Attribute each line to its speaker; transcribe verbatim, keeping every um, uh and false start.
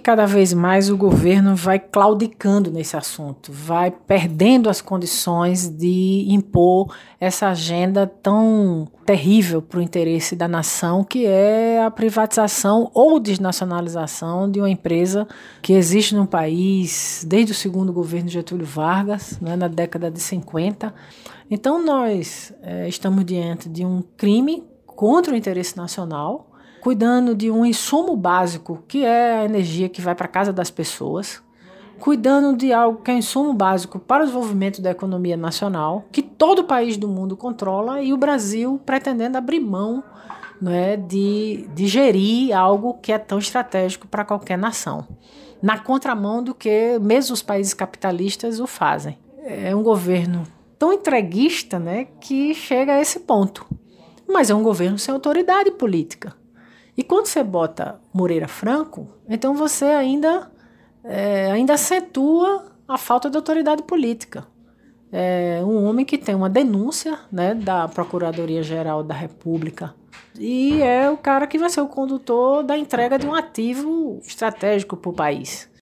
Speaker 1: cada vez mais o governo vai claudicando nesse assunto, vai perdendo as condições de impor essa agenda tão terrível para o interesse da nação, que é a privatização ou desnacionalização de uma empresa que existe no país desde o segundo governo de Getúlio Vargas, né, na década de cinquenta. Então nós é, estamos diante de um crime contra o interesse nacional, cuidando de um insumo básico, que é a energia que vai para a casa das pessoas, cuidando de algo que é insumo básico para o desenvolvimento da economia nacional, que todo país do mundo controla, e o Brasil pretendendo abrir mão, não é, de, de gerir algo que é tão estratégico para qualquer nação, na contramão do que mesmo os países capitalistas o fazem. É um governo tão entreguista, né, que chega a esse ponto, mas é um governo sem autoridade política. E quando você bota Moreira Franco, então você ainda, é, ainda acentua a falta de autoridade política. É um homem que tem uma denúncia, né, da Procuradoria-Geral da República, e é o cara que vai ser o condutor da entrega de um ativo estratégico para o país.